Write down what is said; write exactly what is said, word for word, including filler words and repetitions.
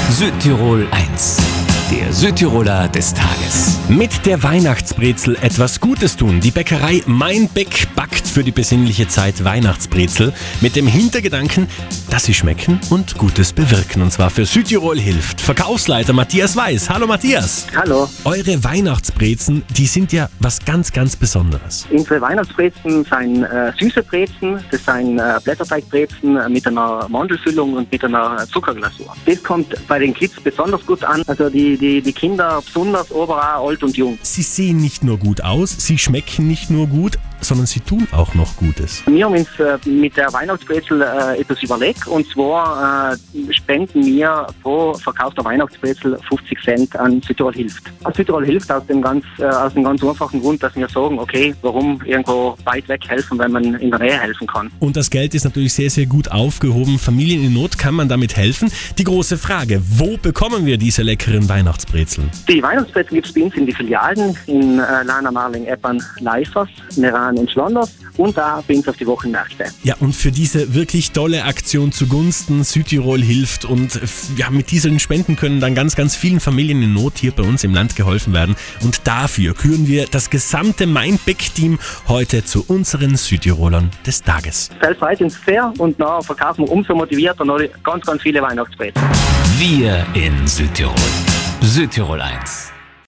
Südtirol eins. Der Südtiroler des Tages. Mit der Weihnachtsbrezel etwas Gutes tun. Die Bäckerei Mein Bäck backt für die besinnliche Zeit Weihnachtsbrezel mit dem Hintergedanken, dass sie schmecken und Gutes bewirken. Und zwar für Südtirol hilft Verkaufsleiter Matthias Weiß. Hallo Matthias. Hallo. Eure Weihnachtsbrezen, die sind ja was ganz, ganz Besonderes. Unsere Weihnachtsbrezen sind äh, süße Brezen, das sind äh, Blätterteigbrezen äh, mit einer Mandelfüllung und mit einer Zuckerglasur. Das kommt bei den Kids besonders gut an, also die, die, die Kinder besonders, aber auch alt und jung. Sie sehen nicht nur gut aus, sie schmecken nicht nur gut, sondern sie tun auch noch Gutes. Wir haben uns äh, mit der Weihnachtsbrezel äh, etwas überlegt, und zwar äh, spenden wir pro verkaufter Weihnachtsbrezel fünfzig Cent an Südtirol hilft. An Südtirol hilft aus dem, ganz, äh, aus dem ganz einfachen Grund, dass wir sagen, okay, warum irgendwo weit weg helfen, wenn man in der Nähe helfen kann. Und das Geld ist natürlich sehr, sehr gut aufgehoben. Familien in Not kann man damit helfen. Die große Frage, wo bekommen wir diese leckeren Weihnachtsbrezeln? Die Weihnachtsbrezel gibt es bei uns in die Filialen in äh, Lana, Marling, Eppern, Leifers, Meran und Schlanders und da bei uns auf die Wochenmärkte. Ja, und für diese wirklich tolle Aktion zugunsten Südtirol hilft und ja, mit diesen Spenden können dann ganz, ganz vielen Familien in Not hier bei uns im Land geholfen werden. Und dafür küren wir das gesamte Mein Bäck-Team heute zu unseren Südtirolern des Tages. Selbstverständlich ins Fair und nachher verkaufen wir umso motivierter noch ganz, ganz viele Weihnachtsbrezeln. Wir in Südtirol. Südtirol eins.